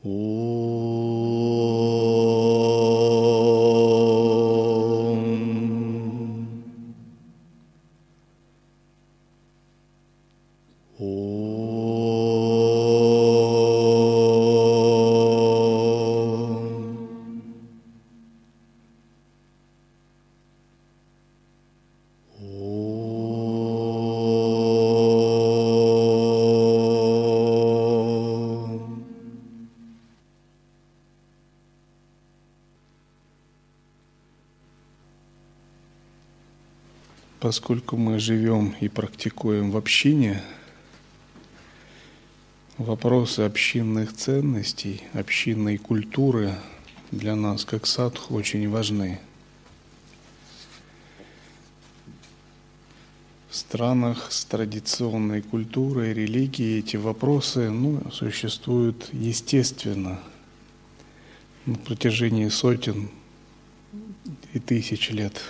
Поскольку мы живем и практикуем в общине, вопросы общинных ценностей, общинной культуры для нас, как садху, очень важны. В странах с традиционной культурой, религией эти вопросы существуют естественно на протяжении сотен и тысяч лет.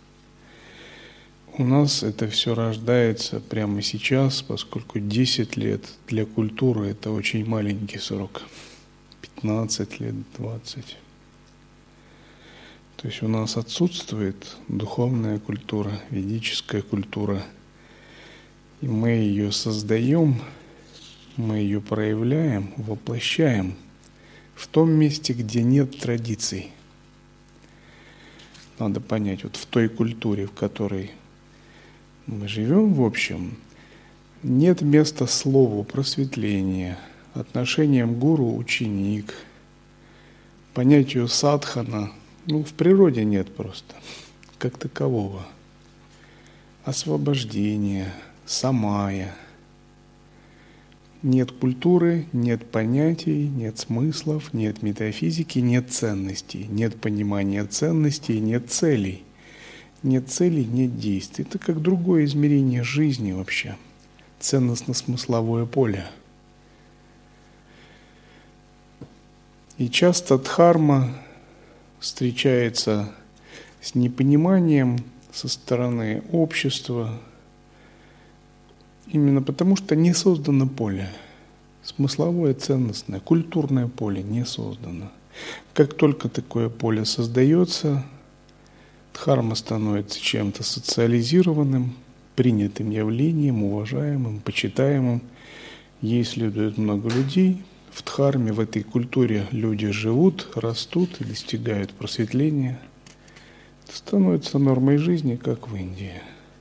У нас это все рождается прямо сейчас, поскольку 10 лет для культуры – это очень маленький срок. 15 лет, 20. То есть у нас отсутствует духовная культура, ведическая культура. И мы ее создаем, мы ее проявляем, воплощаем в том месте, где нет традиций. Надо понять, вот в той культуре, в которой мы живем, в общем, нет места слову просветления, отношениям гуру-ученик, понятию садхана, в природе нет просто, как такового. Освобождения, самая. Нет культуры, нет понятий, нет смыслов, нет метафизики, нет ценностей, нет понимания ценностей, нет целей. Нет целей, нет действий. Это как другое измерение жизни вообще. Ценностно-смысловое поле. И часто дхарма встречается с непониманием со стороны общества, именно потому что не создано поле. Смысловое, ценностное, культурное поле не создано. Как только такое поле создается, дхарма становится чем-то социализированным, принятым явлением, уважаемым, почитаемым. Ей следует много людей. В дхарме, в этой культуре люди живут, растут и достигают просветления. Это становится нормой жизни, как в Индии.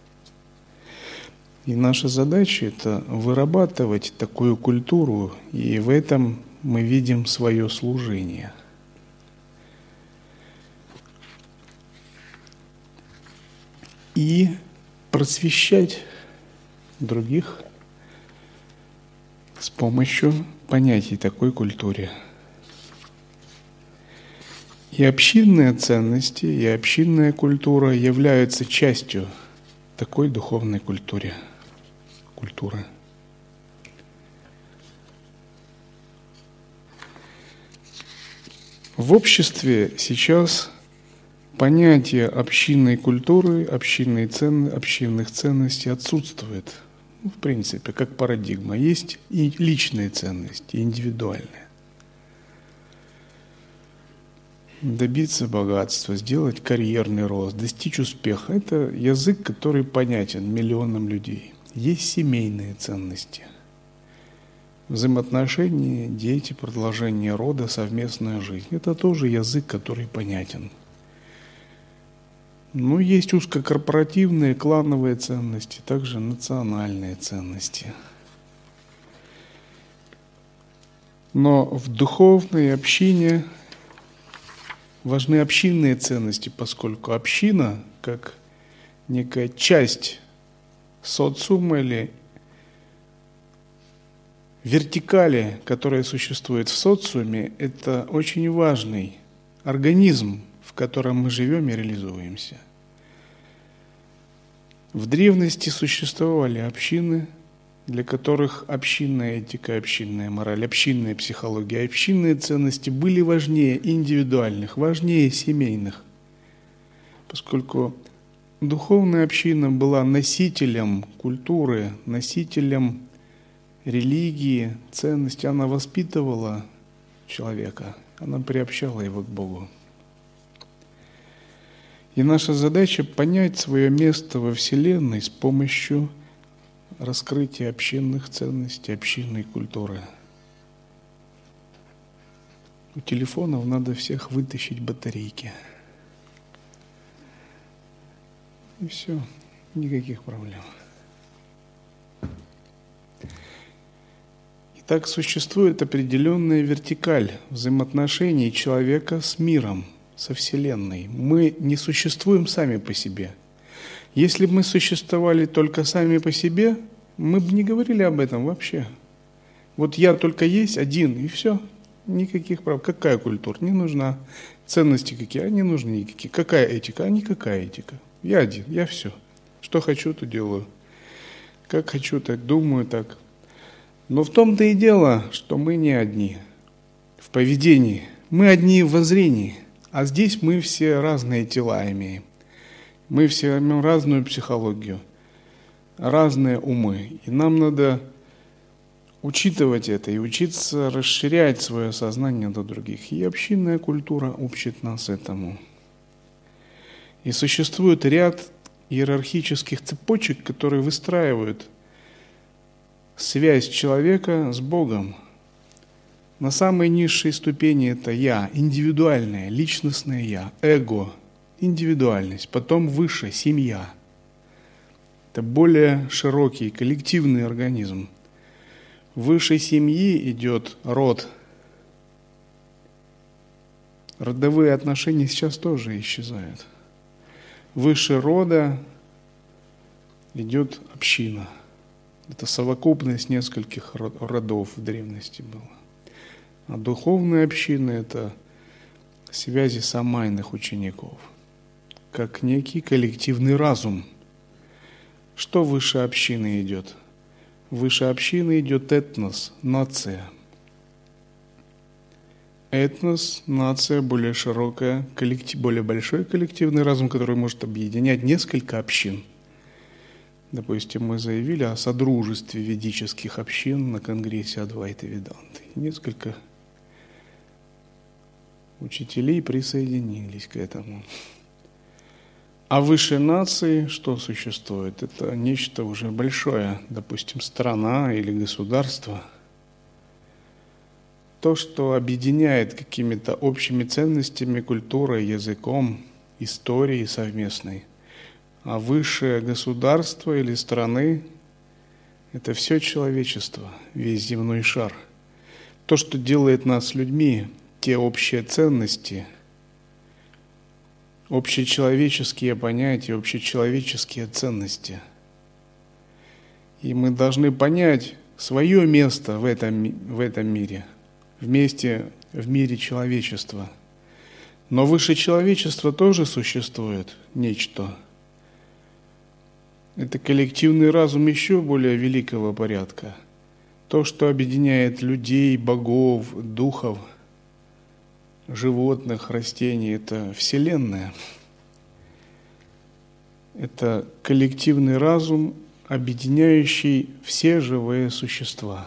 И наша задача – это вырабатывать такую культуру, и в этом мы видим свое служение. И просвещать других с помощью понятий такой культуры. И общинные ценности, и общинная культура являются частью такой духовной культуры. В обществе сейчас понятие общинной культуры, общинных ценностей отсутствует. В принципе, как парадигма. Есть и личные ценности, индивидуальные. Добиться богатства, сделать карьерный рост, достичь успеха – это язык, который понятен миллионам людей. Есть семейные ценности. Взаимоотношения, дети, продолжение рода, совместная жизнь – это тоже язык, который понятен. Но есть узкокорпоративные, клановые ценности, также национальные ценности. Но в духовной общине важны общинные ценности, поскольку община, как некая часть социума или вертикали, которая существует в социуме, это очень важный организм, в котором мы живем и реализуемся. В древности существовали общины, для которых общинная этика, общинная мораль, общинная психология, общинные ценности были важнее индивидуальных, важнее семейных, поскольку духовная община была носителем культуры, носителем религии, ценностей, она воспитывала человека, она приобщала его к Богу. И наша задача понять свое место во Вселенной с помощью раскрытия общинных ценностей, общинной культуры. У телефонов надо всех вытащить батарейки. И все, никаких проблем. Итак, существует определенная вертикаль взаимоотношений человека с миром, со Вселенной. Мы не существуем сами по себе. Если бы мы существовали только сами по себе, мы бы не говорили об этом вообще. Вот я только есть один, и все. Никаких прав. Какая культура? Не нужна. Ценности какие? Не нужны никакие. Какая этика? Никакая этика. Я один, я все. Что хочу, то делаю. Как хочу, так думаю, так. Но в том-то и дело, что мы не одни в поведении. Мы одни в воззрении. А здесь мы все разные тела имеем. Мы все имеем разную психологию, разные умы. И нам надо учитывать это и учиться расширять свое сознание до других. И общинная культура учит нас этому. И существует ряд иерархических цепочек, которые выстраивают связь человека с Богом. На самой низшей ступени это «я», индивидуальное, личностное «я», эго, индивидуальность. Потом выше – семья. Это более широкий, коллективный организм. Выше семьи идет род. Родовые отношения сейчас тоже исчезают. Выше рода идет община. Это совокупность нескольких родов в древности была. А духовная община – это связи самайных учеников, как некий коллективный разум. Что выше общины идет? Выше общины идет этнос, нация. Этнос, нация, более широкая, более большой коллективный разум, который может объединять несколько общин. Допустим, мы заявили о содружестве ведических общин на конгрессе Адвайты Веданты. Несколько учителей присоединились к этому. А выше нации что существует? Это нечто уже большое, допустим, страна или государство. То, что объединяет какими-то общими ценностями, культурой, языком, историей совместной. А высшее государство или страны – это все человечество, весь земной шар. То, что делает нас людьми, те общие ценности, общечеловеческие понятия, общечеловеческие ценности. И мы должны понять свое место в этом мире, в мире человечества. Но выше человечества тоже существует нечто. Это коллективный разум еще более великого порядка. То, что объединяет людей, богов, духов, животных, растений, это Вселенная. Это коллективный разум, объединяющий все живые существа.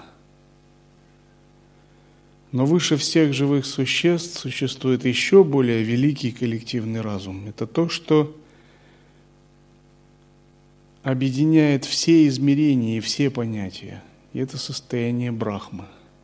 Но выше всех живых существ существует еще более великий коллективный разум. Это то, что объединяет все измерения и все понятия. И это состояние Брахмы.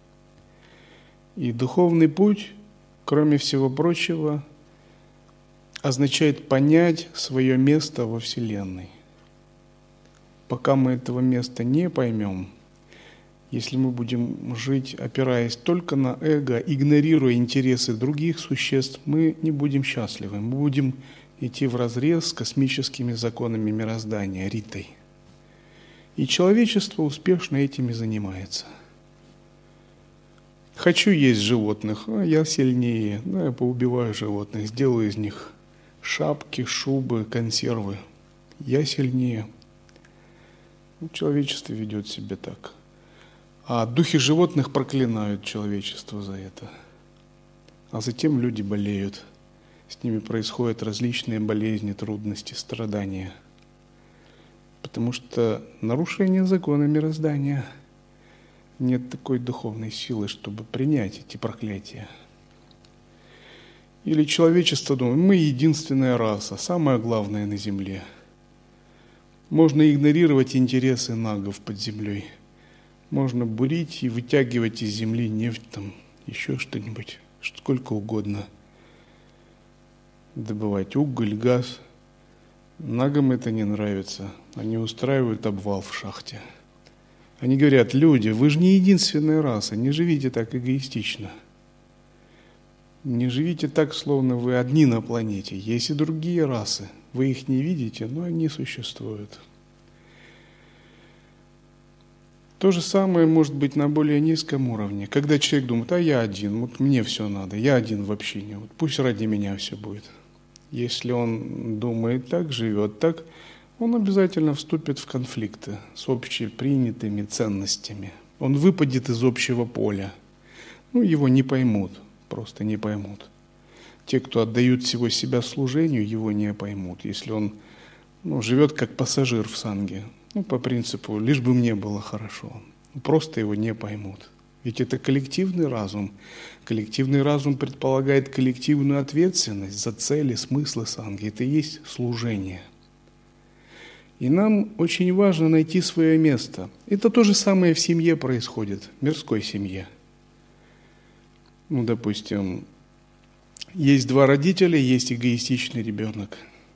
И духовный путь, кроме всего прочего, означает понять свое место во Вселенной. Пока мы этого места не поймем, если мы будем жить, опираясь только на эго, игнорируя интересы других существ, мы не будем счастливы. Мы будем идти вразрез с космическими законами мироздания, Ритой. И человечество успешно этими занимается. Хочу есть животных, я сильнее, я поубиваю животных, сделаю из них шапки, шубы, консервы. Я сильнее. Человечество ведет себя так. А духи животных проклинают человечество за это. А затем люди болеют. С ними происходят различные болезни, трудности, страдания. Потому что нарушение закона мироздания. нет такой духовной силы, чтобы принять эти проклятия. Или человечество думает, мы единственная раса, самая главная на Земле. Можно игнорировать интересы нагов под землей. Можно бурить и вытягивать из земли нефть, там, еще что-нибудь, сколько угодно. Добывать уголь, газ. Нагам это не нравится. Они устраивают обвал в шахте. Они говорят, люди, вы же не единственная раса, не живите так эгоистично. Не живите так, словно вы одни на планете. Есть и другие расы. Вы их не видите, но они существуют. То же самое может быть на более низком уровне. Когда человек думает, а я один, вот мне все надо, я один в общине, вот пусть ради меня все будет. Если он думает так, живет так, он обязательно вступит в конфликты с общепринятыми ценностями. Он выпадет из общего поля. Его не поймут, просто не поймут. Те, кто отдают всего себя служению, его не поймут. Если он живет как пассажир в санге, по принципу, лишь бы мне было хорошо. Просто его не поймут. Ведь это коллективный разум. Коллективный разум предполагает коллективную ответственность за цели, смыслы санги. Это и есть служение. И нам очень важно найти свое место. Это то же самое в семье происходит, в мирской семье. Допустим, есть два родителя, есть эгоистичный ребенок.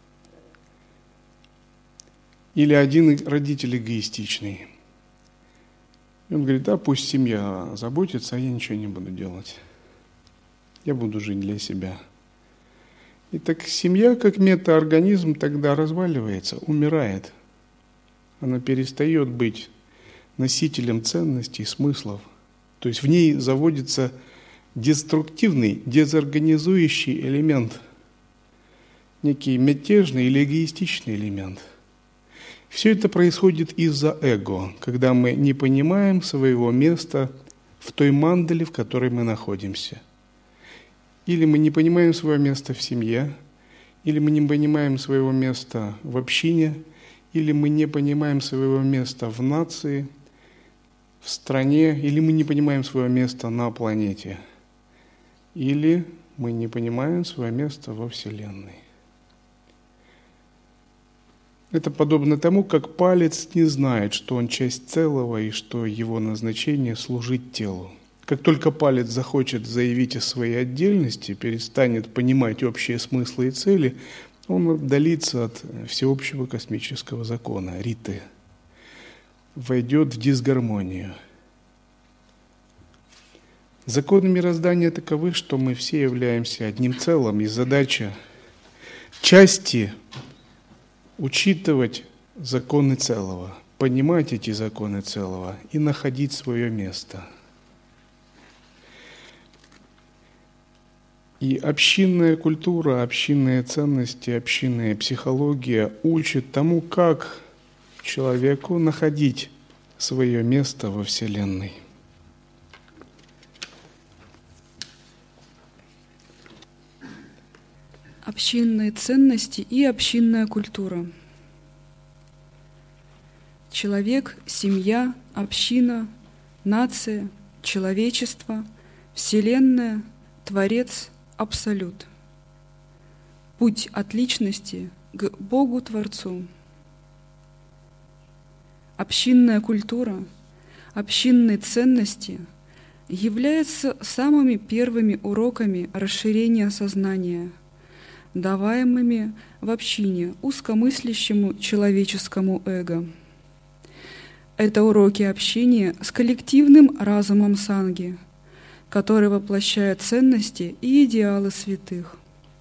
Или один родитель эгоистичный. И он говорит, да, пусть семья заботится, а я ничего не буду делать. Я буду жить для себя. И так семья, как метаорганизм, тогда разваливается, умирает. Она перестает быть носителем ценностей, смыслов. То есть в ней заводится деструктивный, дезорганизующий элемент, некий мятежный или эгоистичный элемент. Все это происходит из-за эго, когда мы не понимаем своего места в той мандале, в которой мы находимся. Или мы не понимаем свое место в семье, или мы не понимаем своего места в общине, или мы не понимаем своего места в нации, в стране, или мы не понимаем свое место на планете, или мы не понимаем свое место во Вселенной. Это подобно тому, как палец не знает, что он часть целого и что его назначение – служить телу. Как только палец захочет заявить о своей отдельности, перестанет понимать общие смыслы и цели, он отдалится от всеобщего космического закона, риты, войдет в дисгармонию. Законы мироздания таковы, что мы все являемся одним целым, и задача части – учитывать законы целого, понимать эти законы целого и находить свое место. И общинная культура, общинные ценности, общинная психология учат тому, как человеку находить свое место во Вселенной. Общинные ценности и общинная культура. Человек, семья, община, нация, человечество, Вселенная, Творец, Абсолют. Путь от личности к Богу-Творцу. Общинная культура, общинные ценности являются самыми первыми уроками расширения сознания, даваемыми в общине узкомыслящему человеческому эго. Это уроки общения с коллективным разумом санги, который воплощает ценности и идеалы святых.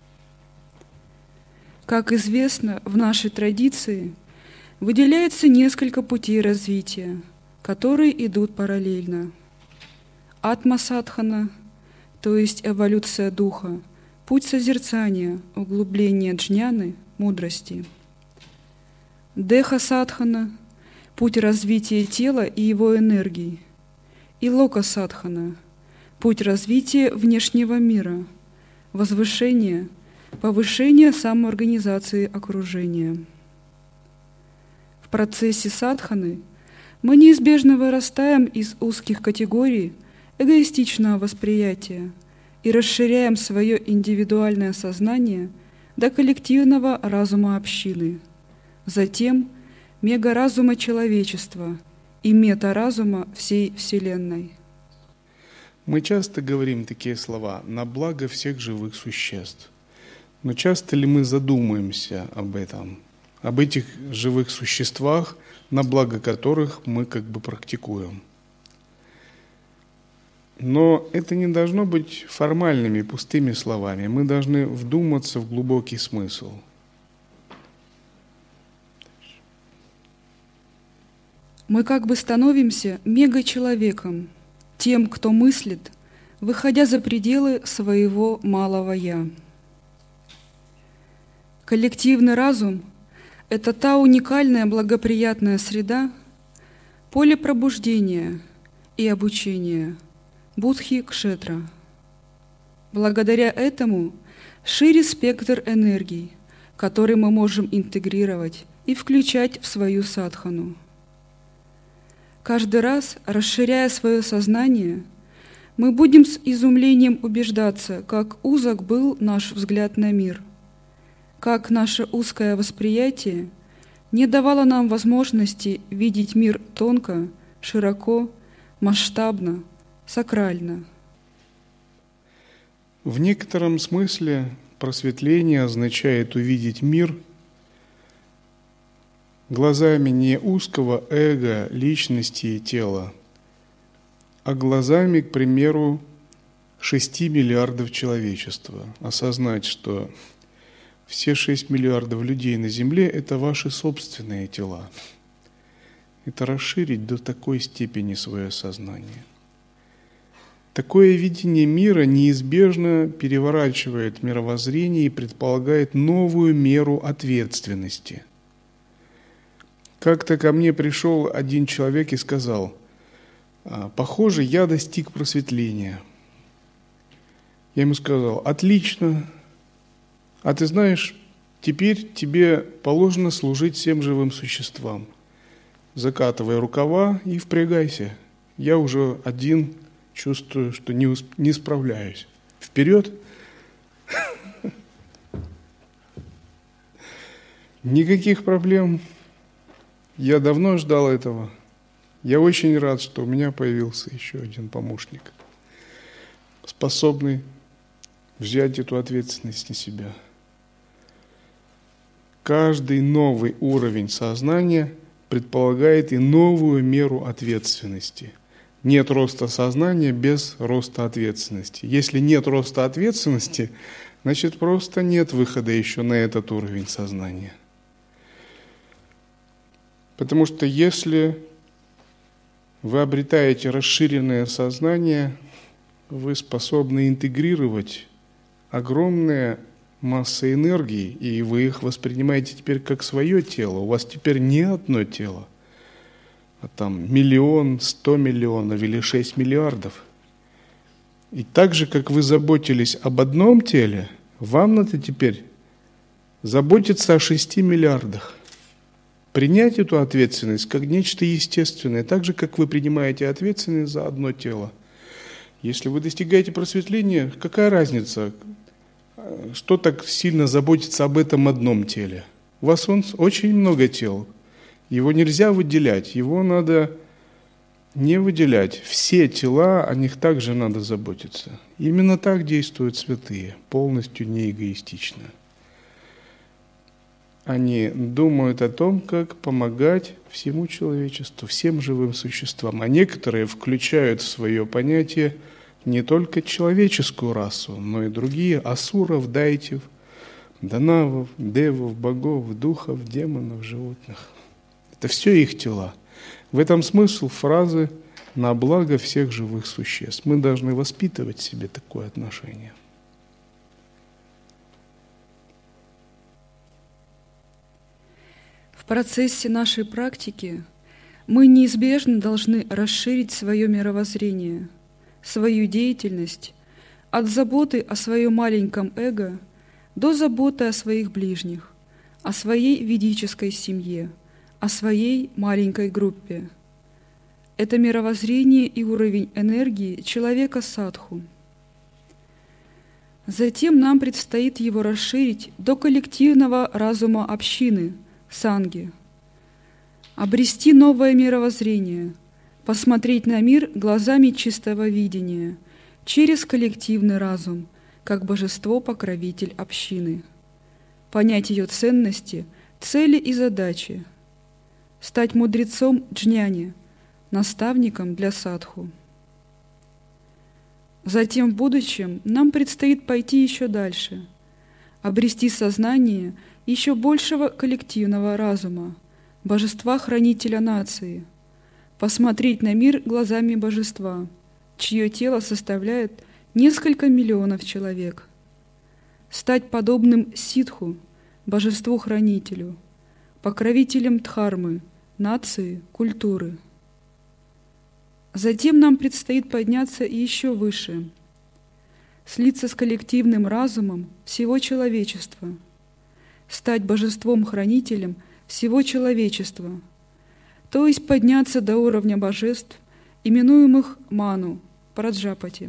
Как известно, в нашей традиции выделяется несколько путей развития, которые идут параллельно. Атма-садхана, то есть эволюция духа, путь созерцания, углубление джняны, мудрости. Деха-садхана, путь развития тела и его энергий. И лока-садхана, путь развития внешнего мира, возвышение, повышение самоорганизации окружения. В процессе садханы мы неизбежно вырастаем из узких категорий эгоистичного восприятия и расширяем свое индивидуальное сознание до коллективного разума общины, затем мегаразума человечества и метаразума всей Вселенной. Мы часто говорим такие слова «на благо всех живых существ». Но часто ли мы задумаемся об этом, об этих живых существах, на благо которых мы как бы практикуем? Но это не должно быть формальными, пустыми словами. Мы должны вдуматься в глубокий смысл. Мы как бы становимся мегачеловеком, тем, кто мыслит, выходя за пределы своего малого «я». Коллективный разум – это та уникальная благоприятная среда, поле пробуждения и обучения Будхи-кшетра. Благодаря этому шире спектр энергий, который мы можем интегрировать и включать в свою садхану. Каждый раз, расширяя свое сознание, мы будем с изумлением убеждаться, как узок был наш взгляд на мир, как наше узкое восприятие не давало нам возможности видеть мир тонко, широко, масштабно, сакрально. В некотором смысле просветление означает увидеть мир глазами не узкого эго, личности и тела, а глазами, к примеру, 6 миллиардов человечества. Осознать, что все 6 миллиардов людей на Земле – это ваши собственные тела. Это расширить до такой степени свое сознание. Такое видение мира неизбежно переворачивает мировоззрение и предполагает новую меру ответственности. Как-то ко мне пришел один человек и сказал: «Похоже, я достиг просветления». Я ему сказал: «Отлично. А ты знаешь, теперь тебе положено служить всем живым существам. Закатывай рукава и впрягайся. Я уже один чувствую, что не справляюсь. Вперед!» Никаких проблем. Я давно ждал этого. Я очень рад, что у меня появился еще один помощник, способный взять эту ответственность на себя. Каждый новый уровень сознания предполагает и новую меру ответственности. Нет роста сознания без роста ответственности. Если нет роста ответственности, значит просто нет выхода еще на этот уровень сознания. Потому что если вы обретаете расширенное сознание, вы способны интегрировать огромные массы энергии, и вы их воспринимаете теперь как свое тело. У вас теперь не одно тело, а там 1 миллион, 100 миллионов или 6 миллиардов. И так же, как вы заботились об одном теле, вам надо теперь заботиться о 6 миллиардах. Принять эту ответственность как нечто естественное, так же, как вы принимаете ответственность за одно тело. Если вы достигаете просветления, какая разница, что так сильно заботиться об этом одном теле? У вас очень много тел, его нельзя выделять, его надо не выделять. Все тела, о них также надо заботиться. Именно так действуют святые, полностью не эгоистично. Они думают о том, как помогать всему человечеству, всем живым существам. А некоторые включают в свое понятие не только человеческую расу, но и другие асуров, дайтев, данавов, девов, богов, духов, демонов, животных. Это все их тела. В этом смысл фразы «на благо всех живых существ». Мы должны воспитывать в себе такое отношение. В процессе нашей практики мы неизбежно должны расширить свое мировоззрение, свою деятельность от заботы о своем маленьком эго до заботы о своих ближних, о своей ведической семье, о своей маленькой группе, это мировоззрение и уровень энергии человека садху. Затем нам предстоит его расширить до коллективного разума общины, санги, обрести новое мировоззрение, посмотреть на мир глазами чистого видения, через коллективный разум, как божество-покровитель общины, понять ее ценности, цели и задачи, стать мудрецом джняни, наставником для садху. Затем в будущем нам предстоит пойти еще дальше, обрести сознание еще большего коллективного разума, божества-хранителя нации, посмотреть на мир глазами божества, чье тело составляет несколько миллионов человек, стать подобным ситху, божеству-хранителю, покровителем дхармы, нации, культуры. Затем нам предстоит подняться еще выше, слиться с коллективным разумом всего человечества, стать божеством-хранителем всего человечества, то есть подняться до уровня божеств, именуемых ману, праджапати.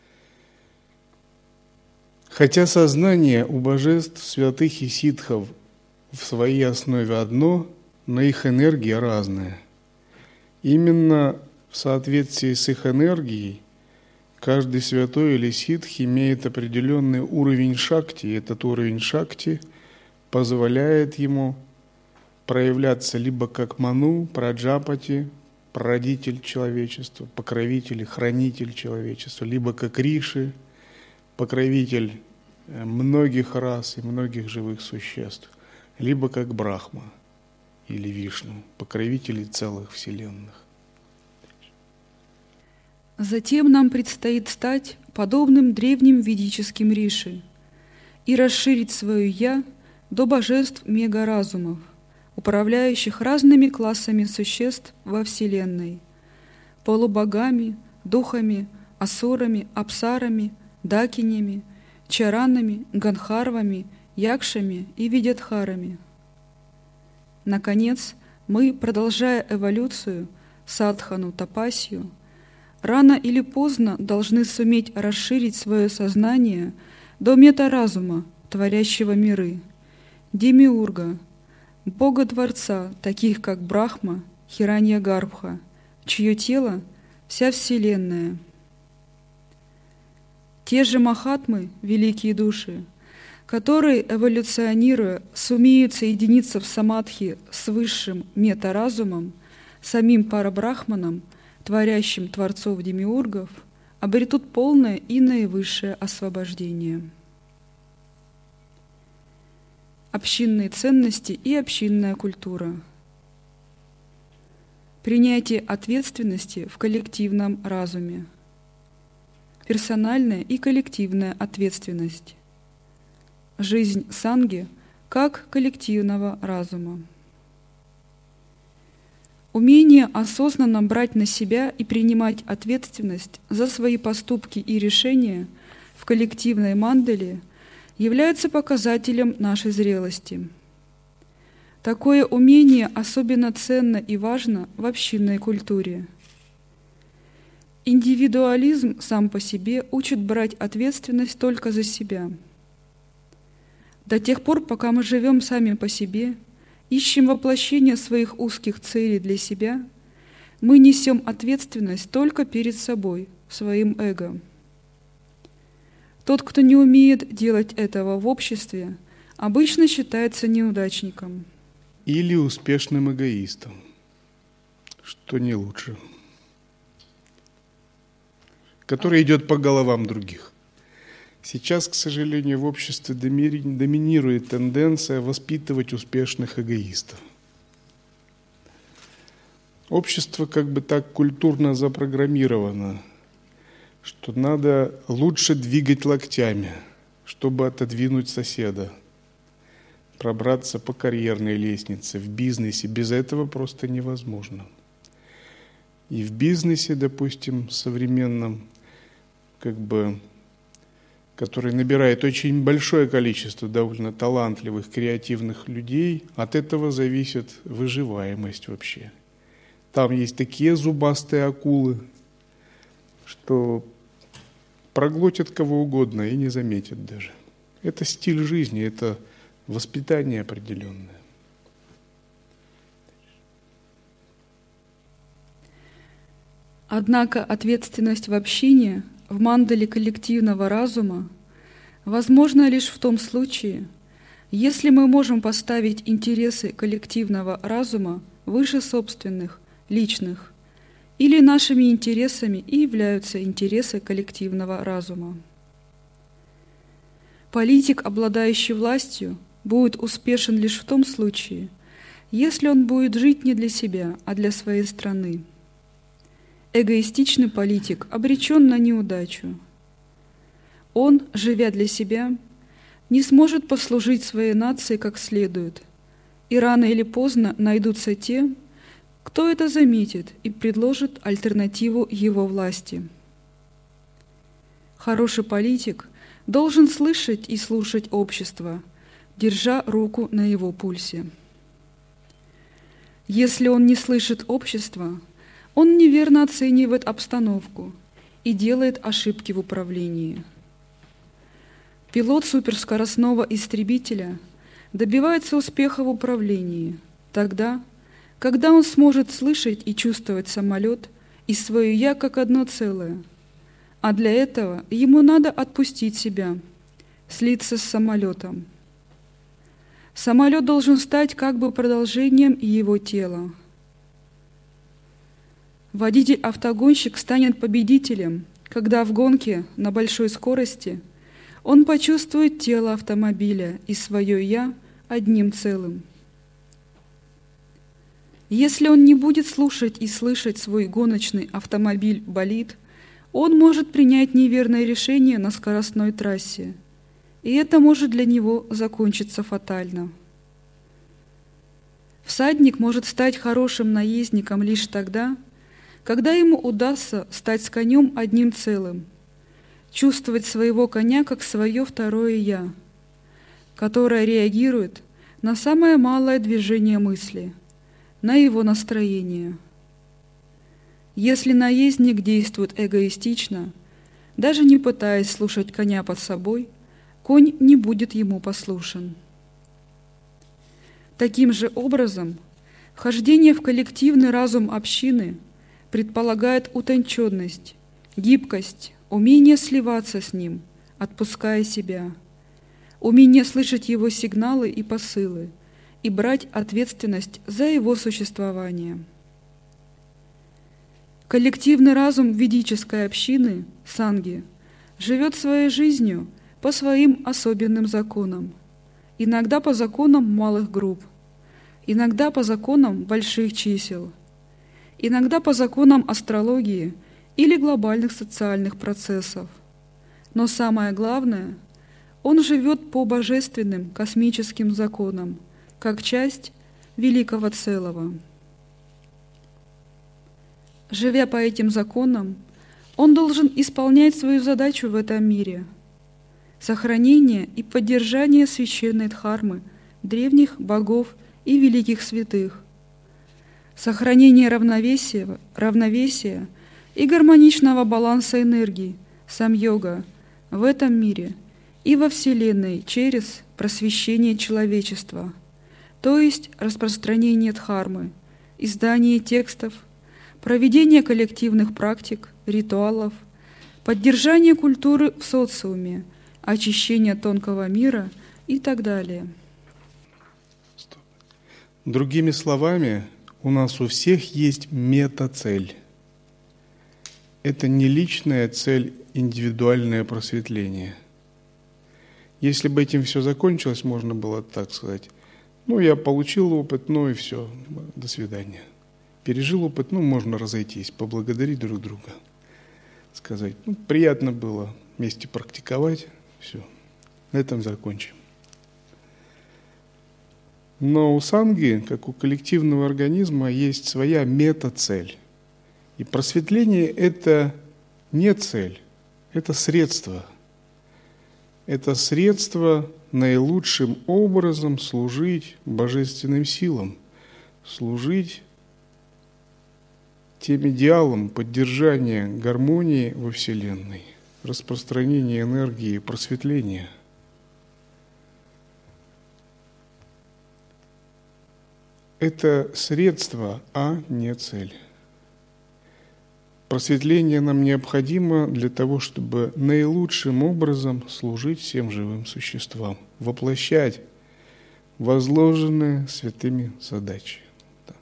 Хотя сознание у божеств, святых и ситхов в своей основе одно, но их энергия разная. Именно в соответствии с их энергией каждый святой или ситх имеет определенный уровень шакти, и этот уровень шакти позволяет ему проявляться либо как ману, праджапати, прародитель человечества, покровитель, хранитель человечества, либо как риши, покровитель многих рас и многих живых существ, либо как Брахма или Вишну, покровители целых вселенных. Затем нам предстоит стать подобным древним ведическим риши и расширить свое «я» до божеств мегаразумов, управляющих разными классами существ во Вселенной, полубогами, духами, асурами, апсарами, дакинями, чаранами, ганхарвами, якшами и видятхарами. Наконец, мы, продолжая эволюцию, садхану, тапасию, рано или поздно должны суметь расширить свое сознание до метаразума, творящего миры, демиурга, Бога-творца, таких как Брахма, Хиранья-гарбха, чье тело — вся Вселенная. Те же махатмы, великие души, которые, эволюционируя, сумеют соединиться в самадхи с высшим метаразумом, самим парабрахманом, творящим творцов-демиургов, обретут полное и наивысшее освобождение. Общинные ценности и общинная культура. Принятие ответственности в коллективном разуме. Персональная и коллективная ответственность. Жизнь санги как коллективного разума. Умение осознанно брать на себя и принимать ответственность за свои поступки и решения в коллективной мандале является показателем нашей зрелости. Такое умение особенно ценно и важно в общинной культуре. Индивидуализм сам по себе учит брать ответственность только за себя. До тех пор, пока мы живем сами по себе, ищем воплощение своих узких целей для себя, мы несем ответственность только перед собой, своим эго. Тот, кто не умеет делать этого в обществе, обычно считается неудачником. Или успешным эгоистом, что не лучше, который идет по головам других. Сейчас, к сожалению, в обществе доминирует тенденция воспитывать успешных эгоистов. Общество как бы так культурно запрограммировано, что надо лучше двигать локтями, чтобы отодвинуть соседа, пробраться по карьерной лестнице в бизнесе. Без этого просто невозможно. И в бизнесе, допустим, современном, который набирает очень большое количество довольно талантливых, креативных людей, от этого зависит выживаемость вообще. Там есть такие зубастые акулы, что проглотят кого угодно и не заметят даже. Это стиль жизни, это воспитание определенное. Однако ответственность в общине, в мандале коллективного разума, возможна лишь в том случае, если мы можем поставить интересы коллективного разума выше собственных, личных, или нашими интересами и являются интересы коллективного разума. Политик, обладающий властью, будет успешен лишь в том случае, если он будет жить не для себя, а для своей страны. Эгоистичный политик обречен на неудачу. Он, живя для себя, не сможет послужить своей нации как следует, и рано или поздно найдутся те, кто это заметит и предложит альтернативу его власти. Хороший политик должен слышать и слушать общество, держа руку на его пульсе. Если он не слышит общества, он неверно оценивает обстановку и делает ошибки в управлении. Пилот суперскоростного истребителя добивается успеха в управлении тогда, когда он сможет слышать и чувствовать самолет и свое «я» как одно целое. А для этого ему надо отпустить себя, слиться с самолетом. Самолет должен стать как бы продолжением его тела. Водитель-автогонщик станет победителем, когда в гонке на большой скорости он почувствует тело автомобиля и свое «я» одним целым. Если он не будет слушать и слышать свой гоночный автомобиль-болид, он может принять неверное решение на скоростной трассе, и это может для него закончиться фатально. Всадник может стать хорошим наездником лишь тогда, когда ему удастся стать с конем одним целым, чувствовать своего коня как свое второе «я», которое реагирует на самое малое движение мысли, на его настроение. Если наездник действует эгоистично, даже не пытаясь слушать коня под собой, конь не будет ему послушен. Таким же образом, вхождение в коллективный разум общины предполагает утонченность, гибкость, умение сливаться с ним, отпуская себя, умение слышать его сигналы и посылы и брать ответственность за его существование. Коллективный разум ведической общины, санги, живет своей жизнью по своим особенным законам, иногда по законам малых групп, иногда по законам больших чисел, иногда по законам астрологии или глобальных социальных процессов. Но самое главное, он живет по божественным космическим законам, как часть великого целого. Живя по этим законам, он должен исполнять свою задачу в этом мире – сохранение и поддержание священной дхармы древних богов и великих святых, сохранение равновесия и гармоничного баланса энергии, самьога, в этом мире и во Вселенной через просвещение человечества, то есть распространение дхармы, издание текстов, проведение коллективных практик, ритуалов, поддержание культуры в социуме, очищение тонкого мира и так далее. Другими словами, у нас у всех есть мета-цель. Это не личная цель, индивидуальное просветление. Если бы этим все закончилось, можно было так сказать: я получил опыт, и все, до свидания. Пережил опыт, можно разойтись, поблагодарить друг друга, сказать, приятно было вместе практиковать, все, на этом закончим. Но у санги, как у коллективного организма, есть своя мета-цель. И просветление – это не цель, это средство. Это средство наилучшим образом служить божественным силам, служить тем идеалам поддержания гармонии во Вселенной, распространения энергии, просветления. Это средство, а не цель. Просветление нам необходимо для того, чтобы наилучшим образом служить всем живым существам, воплощать возложенные святыми задачи. Так.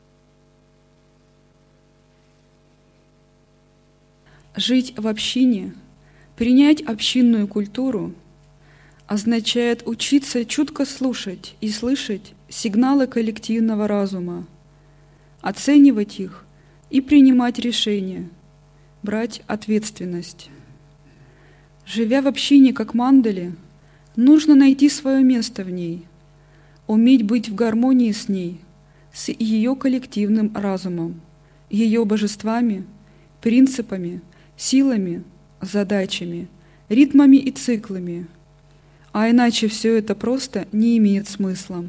Жить в общине, принять общинную культуру означает учиться чутко слушать и слышать сигналы коллективного разума, оценивать их и принимать решения, брать ответственность. Живя в общине как мандали, нужно найти свое место в ней, уметь быть в гармонии с ней, с ее коллективным разумом, ее божествами, принципами, силами, задачами, ритмами и циклами, а иначе все это просто не имеет смысла.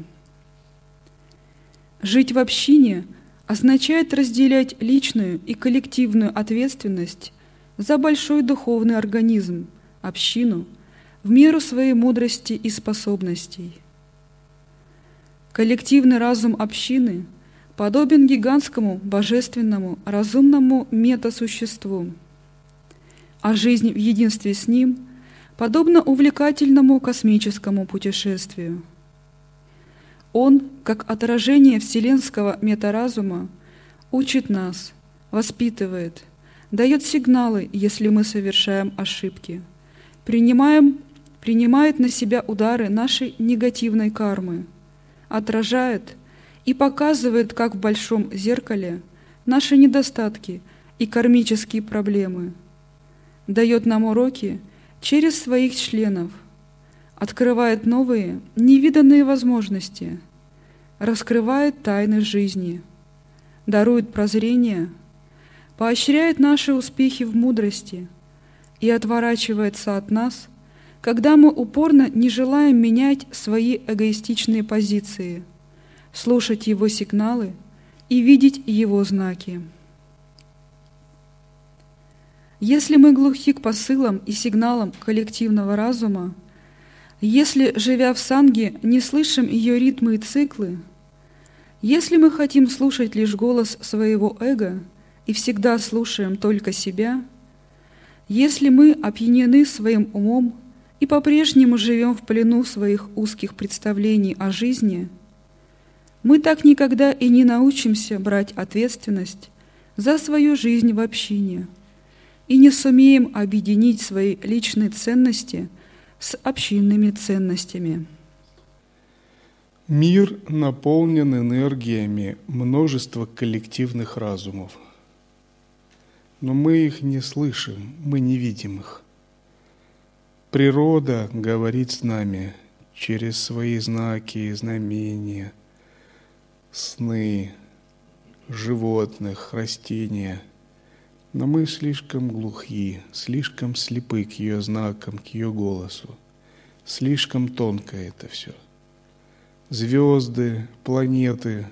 Жить в общине означает разделять личную и коллективную ответственность за большой духовный организм, общину, в меру своей мудрости и способностей. Коллективный разум общины подобен гигантскому, божественному, разумному метасуществу, а жизнь в единстве с ним подобна увлекательному космическому путешествию. Он, как отражение вселенского метаразума, учит нас, воспитывает, дает сигналы, если мы совершаем ошибки, принимает на себя удары нашей негативной кармы, отражает и показывает, как в большом зеркале, наши недостатки и кармические проблемы, дает нам уроки через своих членов, открывает новые, невиданные возможности, раскрывает тайны жизни, дарует прозрение, поощряет наши успехи в мудрости и отворачивается от нас, когда мы упорно не желаем менять свои эгоистичные позиции, слушать Его сигналы и видеть Его знаки. Если мы глухи к посылам и сигналам коллективного разума, если, живя в санге, не слышим ее ритмы и циклы, если мы хотим слушать лишь голос своего эго и всегда слушаем только себя, если мы опьянены своим умом и по-прежнему живем в плену своих узких представлений о жизни, мы так никогда и не научимся брать ответственность за свою жизнь в общине и не сумеем объединить свои личные ценности с общинными ценностями. Мир наполнен энергиями множества коллективных разумов. Но мы их не слышим, мы не видим их. Природа говорит с нами через свои знаки, знамения, сны, животных, растения. Но мы слишком глухи, слишком слепы к ее знакам, к ее голосу. Слишком тонко это все. Звезды, планеты,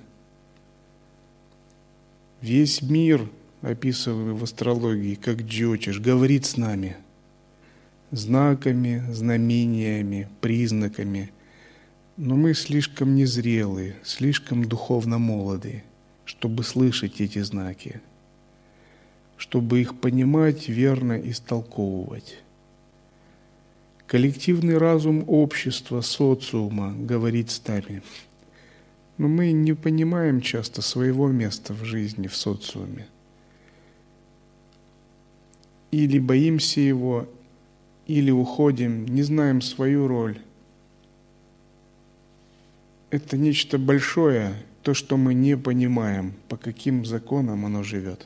весь мир, описываемый в астрологии как Джотиш, говорит с нами знаками, знамениями, признаками. Но мы слишком незрелые, слишком духовно молодые, чтобы слышать эти знаки, чтобы их понимать, верно истолковывать. Коллективный разум общества, социума говорит с нами, но мы не понимаем часто своего места в жизни, в социуме. Или боимся его, или уходим, не знаем свою роль. Это нечто большое, то, что мы не понимаем, по каким законам оно живет.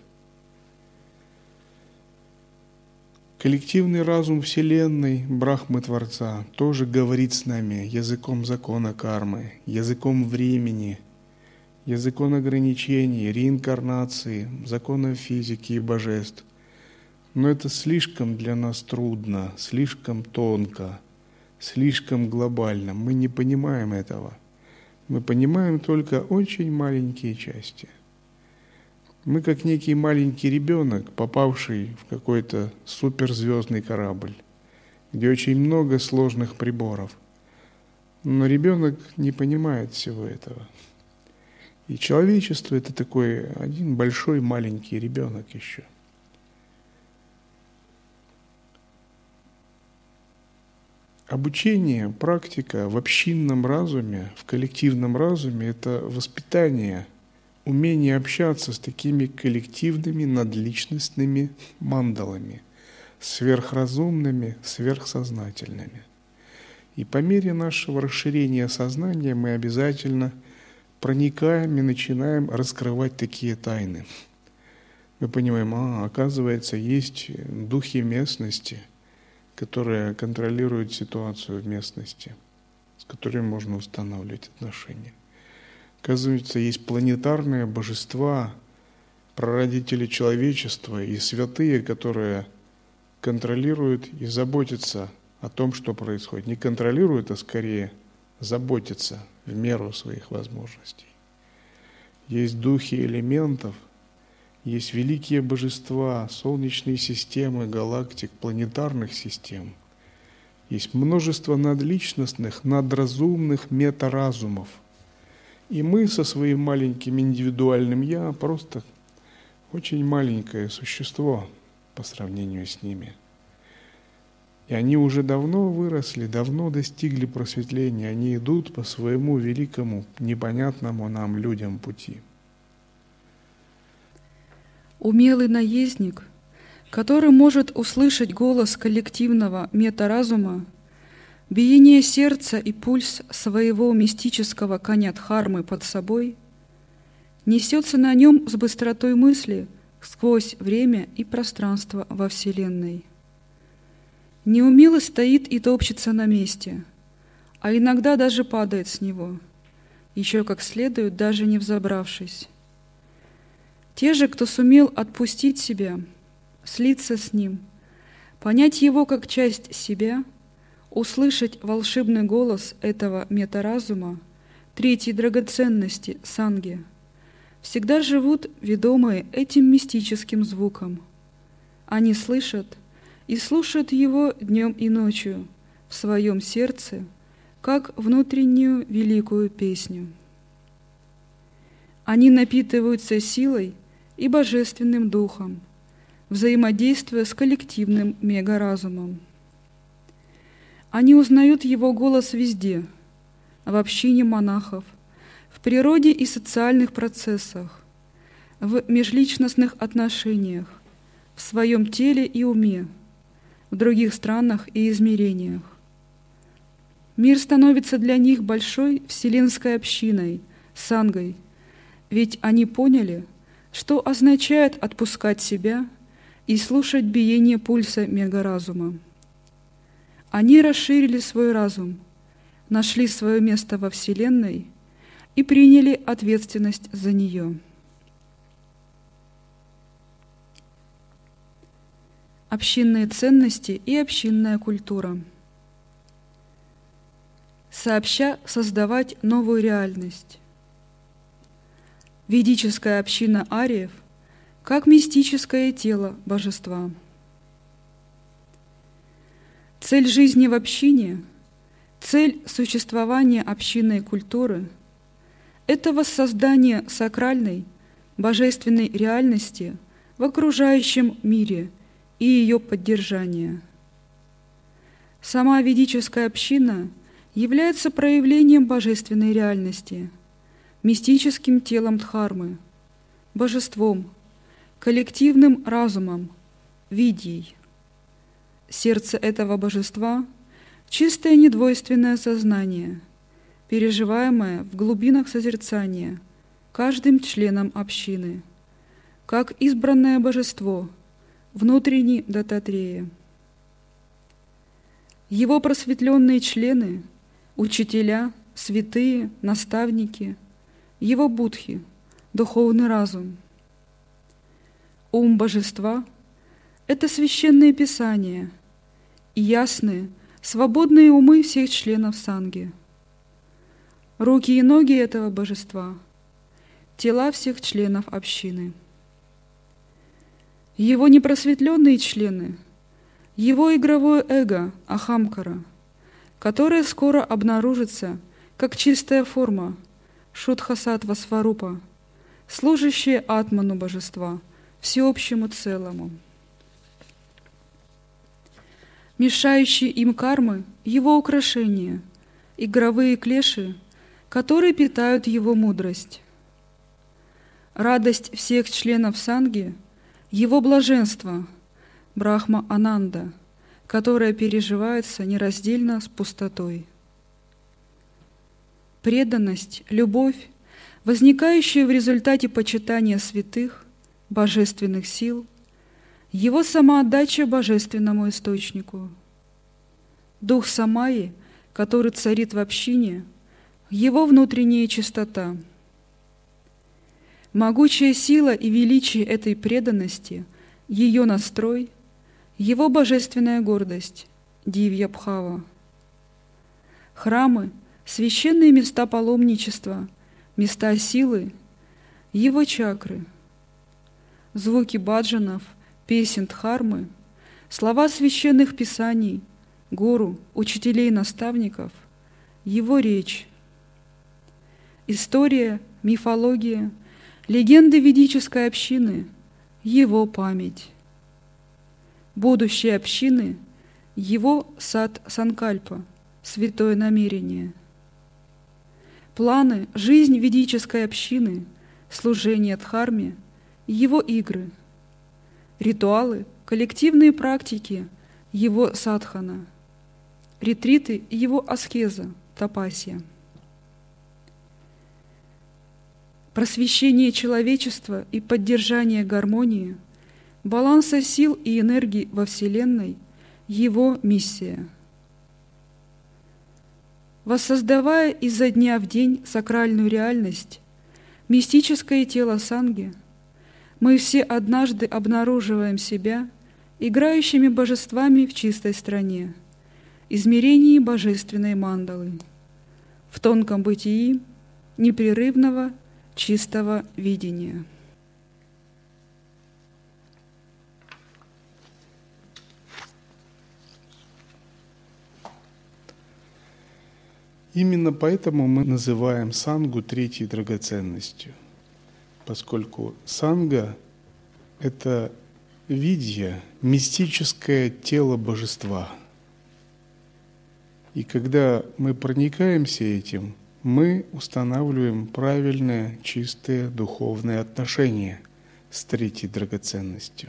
Коллективный разум Вселенной, Брахмы Творца, тоже говорит с нами языком закона кармы, языком времени, языком ограничений, реинкарнации, законов физики и божеств. Но это слишком для нас трудно, слишком тонко, слишком глобально. Мы не понимаем этого. Мы понимаем только очень маленькие части. Мы как некий маленький ребенок, попавший в какой-то суперзвездный корабль, где очень много сложных приборов. Но ребенок не понимает всего этого. И человечество – это такой один большой маленький ребенок еще. Обучение, практика в общинном разуме, в коллективном разуме – это воспитание, умение общаться с такими коллективными надличностными мандалами, сверхразумными, сверхсознательными. И по мере нашего расширения сознания мы обязательно проникаем и начинаем раскрывать такие тайны. Мы понимаем, оказывается, есть духи местности, которые контролируют ситуацию в местности, с которыми можно устанавливать отношения. Оказывается, есть планетарные божества, прародители человечества и святые, которые контролируют и заботятся о том, что происходит. Не контролируют, а скорее заботятся в меру своих возможностей. Есть духи элементов, есть великие божества, солнечные системы, галактик, планетарных систем. Есть множество надличностных, надразумных метаразумов. И мы со своим маленьким индивидуальным «я» просто очень маленькое существо по сравнению с ними. И они уже давно выросли, давно достигли просветления, они идут по своему великому, непонятному нам, людям, пути. Умелый наездник, который может услышать голос коллективного метаразума, биение сердца и пульс своего мистического коня Дхармы под собой, несется на нем с быстротой мысли сквозь время и пространство во Вселенной. Неумело стоит и топчется на месте, а иногда даже падает с него, еще как следует, даже не взобравшись. Те же, кто сумел отпустить себя, слиться с ним, понять его как часть себя, услышать волшебный голос этого метаразума, третьей драгоценности санги, всегда живут ведомые этим мистическим звуком. Они слышат и слушают его днем и ночью в своем сердце, как внутреннюю великую песню. Они напитываются силой и божественным духом, взаимодействуя с коллективным мегаразумом. Они узнают его голос везде, в общине монахов, в природе и социальных процессах, в межличностных отношениях, в своем теле и уме, в других странах и измерениях. Мир становится для них большой вселенской общиной, сангой, ведь они поняли, что означает отпускать себя и слушать биение пульса мегаразума. Они расширили свой разум, нашли свое место во Вселенной и приняли ответственность за нее. Общинные ценности и общинная культура. Сообща создавать новую реальность. Ведическая община ариев как мистическое тело божества. Цель жизни в общине, цель существования общинной культуры – это воссоздание сакральной, божественной реальности в окружающем мире и ее поддержание. Сама ведическая община является проявлением божественной реальности, мистическим телом Дхармы, божеством, коллективным разумом, видьей. Сердце этого божества – чистое недвойственное сознание, переживаемое в глубинах созерцания каждым членом общины, как избранное божество, внутренний Дататрея. Его просветленные члены, учителя, святые, наставники, его будхи, духовный разум. Ум божества – это священные писания и ясные, свободные умы всех членов санги. Руки и ноги этого божества – тела всех членов общины. его непросветленные члены, его игровое эго Ахамкара, которое скоро обнаружится как чистая форма Шудхасаттва Сварупа, служащая атману божества, всеобщему целому. Мешающие им кармы – его украшения, игровые клеши, которые питают его мудрость. Радость всех членов санги – его блаженство, Брахма Ананда, которое переживается нераздельно с пустотой. Преданность, любовь, возникающая в результате почитания святых, божественных сил, его самоотдача божественному источнику. Дух Самайи, который царит в общине, его внутренняя чистота. Могучая сила и величие этой преданности, ее настрой, его божественная гордость, Дивья-бхава. Храмы, священные места паломничества, места силы, его чакры. Звуки баджанов, песен дхармы, слова священных писаний, гуру, учителей и наставников, его речь. История, мифология, легенды ведической общины, его память. Будущее общины, его сад-санкальпа, святое намерение. Планы, жизнь ведической общины, служение дхарме, его игры. Ритуалы, коллективные практики, его садхана. Ретриты, его аскеза, тапасия. Просвещение человечества и поддержание гармонии, баланса сил и энергий во Вселенной – его миссия. Воссоздавая изо дня в день сакральную реальность, мистическое тело санги, мы все однажды обнаруживаем себя играющими божествами в чистой стране, измерении божественной мандалы, в тонком бытии непрерывного чистого видения. Именно поэтому мы называем сангу третьей драгоценностью, поскольку санга – это видья, мистическое тело божества. И когда мы проникаемся этим, мы устанавливаем правильное, чистое духовное отношение с третьей драгоценностью.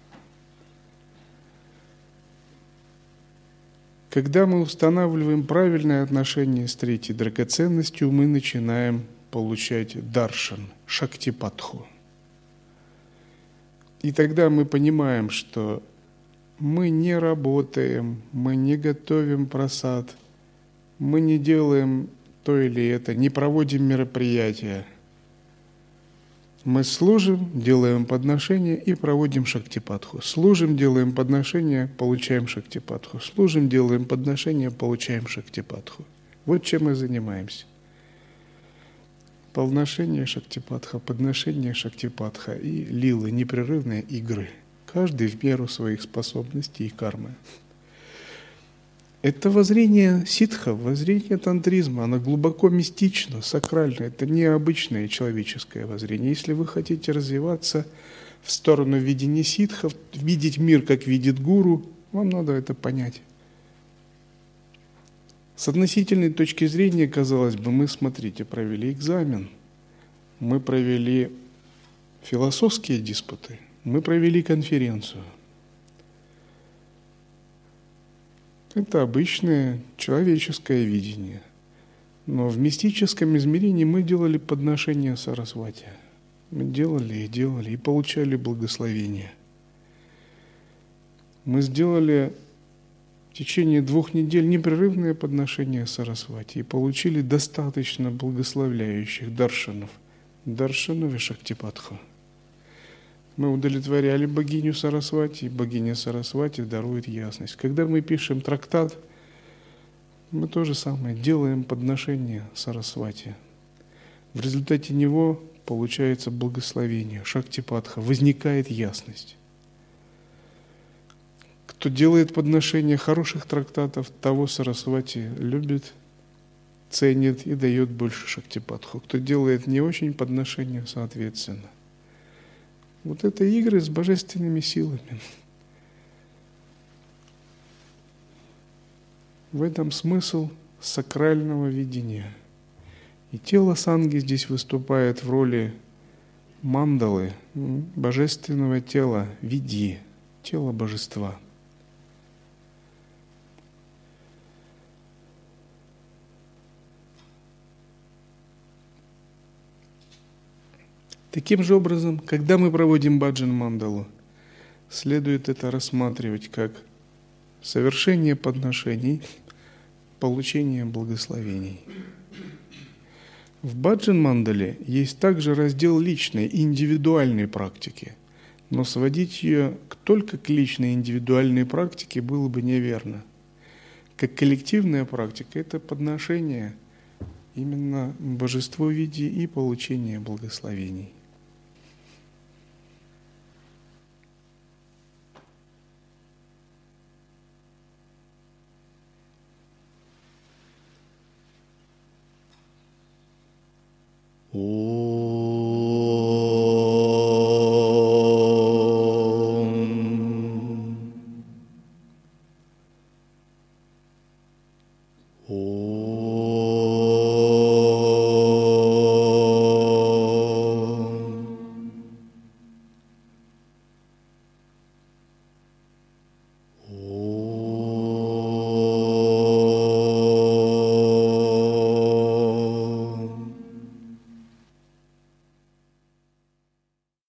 Когда мы устанавливаем правильное отношение с третьей драгоценностью, мы начинаем получать даршан, шактипатху. И тогда мы понимаем, что мы не работаем, мы не готовим прасад, мы не делаем то или это, не проводим мероприятия. Мы служим, делаем подношения и проводим шактипатху. Служим, делаем подношения, получаем шактипатху. Служим, делаем подношения, получаем шактипатху. Вот чем мы занимаемся. Подношение шактипатха, подношение шактипатха и лилы, непрерывные игры. Каждый в меру своих способностей и кармы. Это воззрение ситха, воззрение тантризма, оно глубоко мистично, сакрально. Это необычное человеческое воззрение. Если вы хотите развиваться в сторону видения ситхов, видеть мир, как видит гуру, вам надо это понять. С относительной точки зрения, казалось бы, мы, смотрите, провели экзамен, мы провели философские диспуты, мы провели конференцию. Это обычное человеческое видение. Но в мистическом измерении мы делали подношения Сарасвати. Мы делали и получали благословение. Мы сделали в течение 2 недель непрерывное подношение Сарасвати и получили достаточно благословляющих даршанов и шактипатху. Мы удовлетворяли богиню Сарасвати, и богиня Сарасвати дарует ясность. Когда мы пишем трактат, мы то же самое делаем подношение Сарасвати. В результате него получается благословение, шактипатха, возникает ясность. Кто делает подношение хороших трактатов, того Сарасвати любит, ценит и дает больше Шактипадху. Кто делает не очень подношения, соответственно. Вот это игры с божественными силами. В этом смысл сакрального видения. И тело санги здесь выступает в роли мандалы, божественного тела, видьи, тела божества. Таким же образом, когда мы проводим баджан-мандалу, следует это рассматривать как совершение подношений, получение благословений. В баджан-мандале есть также раздел личной, индивидуальной практики, но сводить ее только к личной, индивидуальной практике было бы неверно. Как коллективная практика – это подношение именно божеству в виде и получение благословений.